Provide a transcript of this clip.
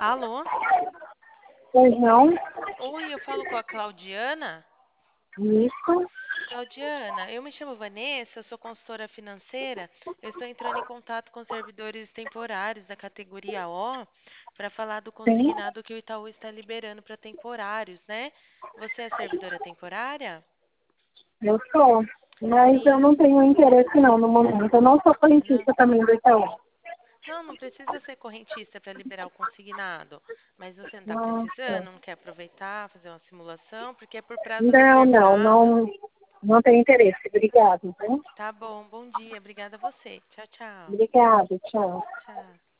Alô? Pois não? Oi, eu falo com a Claudiana. Isso, Claudiana, eu me chamo Vanessa, eu sou consultora financeira. Eu estou entrando em contato com servidores temporários da categoria O para falar do sim, consignado que o Itaú está liberando para temporários, né? Você é servidora temporária? eu sou. Mas eu Sim. não tenho interesse não no momento. Eu não sou Não, politista também do Itaú. não precisa ser correntista para liberar o consignado. Mas você não está precisando, Nossa. não quer aproveitar, fazer uma simulação, porque é por prazo Não, não, determinado. não, não tenho interesse. Obrigado, viu? Tá bom, bom dia. Obrigada a você. Tchau, tchau. Obrigada, tchau. Tchau.